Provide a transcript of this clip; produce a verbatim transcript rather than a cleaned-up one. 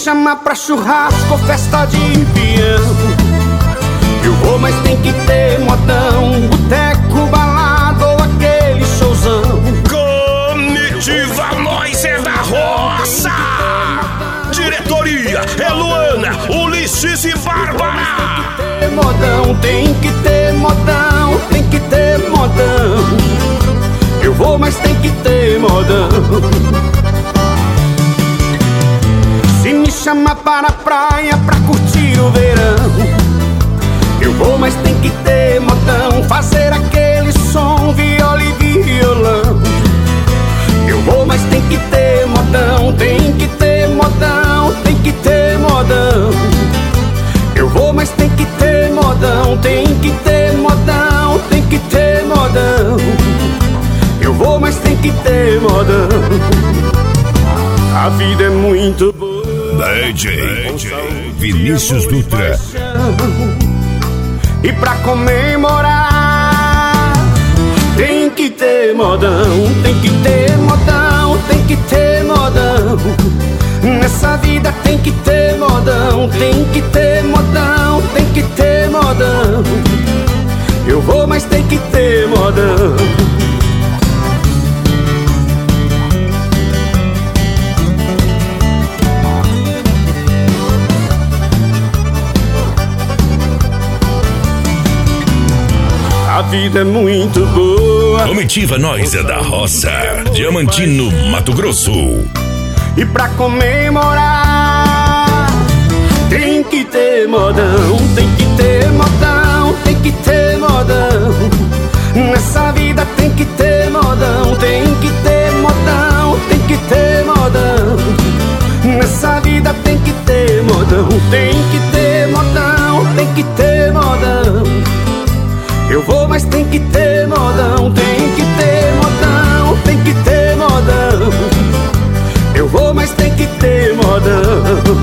chama pra churrasco, festa de peão, eu vou, mas tem que ter modão, boteco, balada ou aquele showzão. Comitiva Nós é da Roça. Diretoria é Luana, Ulisses e Bárbara. Tem que ter modão, tem que ter modão, tem que ter modão. Eu vou, mas tem que ter modão. Se me chamar para a praia pra curtir o verão, eu vou, mas tem que ter modão. Fazer aquele som, viola e violão. Eu vou, mas tem que ter modão. Tem que ter modão, tem que ter modão. Eu vou, mas tem que ter modão. Tem que ter modão, tem que ter modão. Eu vou, mas tem que ter modão. A vida é muito boa. D J, D J Vinícius Dutra. E pra comemorar tem que ter modão, tem que ter modão, tem que ter modão. Nessa vida tem que ter modão, tem que ter modão, tem que ter modão. Eu vou, mas tem que ter modão. A vida é muito boa. Comitiva Nós é da Roça, Diamantino, Mato Grosso. E pra comemorar tem que ter modão, tem que ter modão, tem que ter modão. Nessa vida tem que ter modão, tem que ter modão, tem que ter modão. Nessa vida tem que ter modão, tem que ter modão, tem que ter modão. Eu vou, mas tem que ter modão, tem que ter modão, tem que ter modão. Eu vou, mas tem que ter modão.